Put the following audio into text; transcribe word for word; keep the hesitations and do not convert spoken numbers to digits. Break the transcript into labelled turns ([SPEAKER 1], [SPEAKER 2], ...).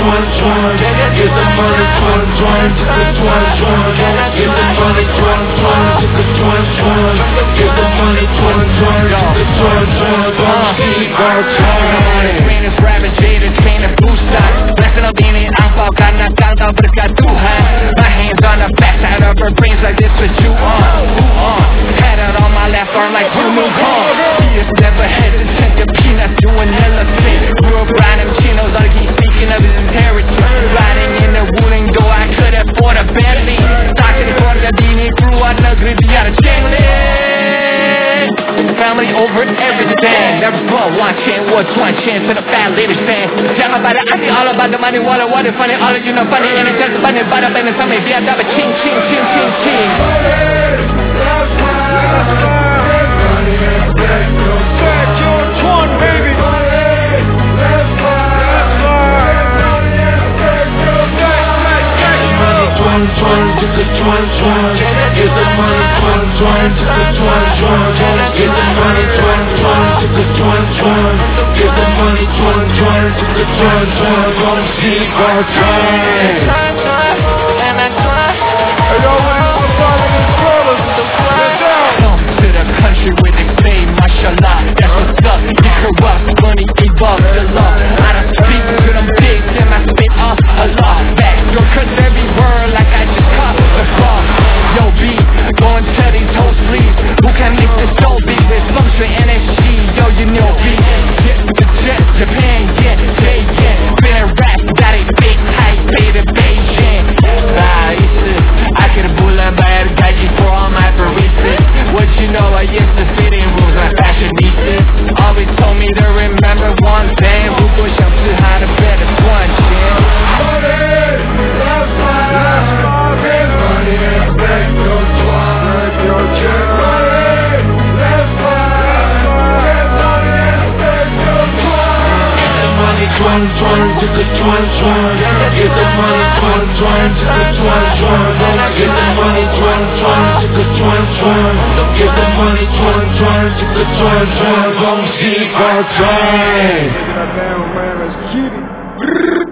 [SPEAKER 1] twin, twin. Get the money, twin, twin. Just a twin, twin. Get the money, twin, twin. Just a twin, twin. Get the money, twin, twin. Just a twin, twin. Gon' keep our time.
[SPEAKER 2] Rain is ravaged, it's pain and blue socks. Blessing of being an angpao, karena kang tahu berkat Tuhan. My hands on the backside of her brains like this with you on, who on. Had it on my left arm like who moved on. He is never hesitant to peanuts doing elephant. Grew up riding chinos, all he speaking of his inheritance. Riding in the ruling door, I could afford a Bentley. Talking for the dini, keluar negeri biar cenglet. Family over everything. Never blow one chain, what's one chance to the fat ladies fan. Jangan pada anti, all about the money, what what is funny, all of you know funny, and it's just funny, but I'm in some biar dapat ching ching ching ching ching.
[SPEAKER 1] Twin, twin, just a twin, twin. Get the money, twin, twin. Just a twin, twin. Get the money, twin, twin. Just a twin, twin. Get the money, twin, twin. Just a twin, twin. Gon' keep our time.
[SPEAKER 2] Come to the country where they say mashallah, that's what's up. You corrupt, money above the law. I don't speak to them pigs and I spit off a lot. Back your curse every word like I just caught the ball. Yo B, go and tell these whole sleeves who can make this so big. There's some straight N S G, yo you know B. Get the jet, Japan, yeah, J, yeah. Been a rap, that ain't fake hype, pay the Beijing. Ah, I could bull and buy a gaji for all my baristas. What you know, I used to fit in rules like fashionistas. Always told me to remember one thing. Who push up too high to bet it's one chance.
[SPEAKER 1] Twin, twin, just a twin, twin. Get the money, twin, twin. Just a twin, twin. Get the money, twin, twin. Just a twin, twin. Get the money, twin, twin. Just a twin, twin. Gon' keep our time.
[SPEAKER 3] That damn man, let's get it.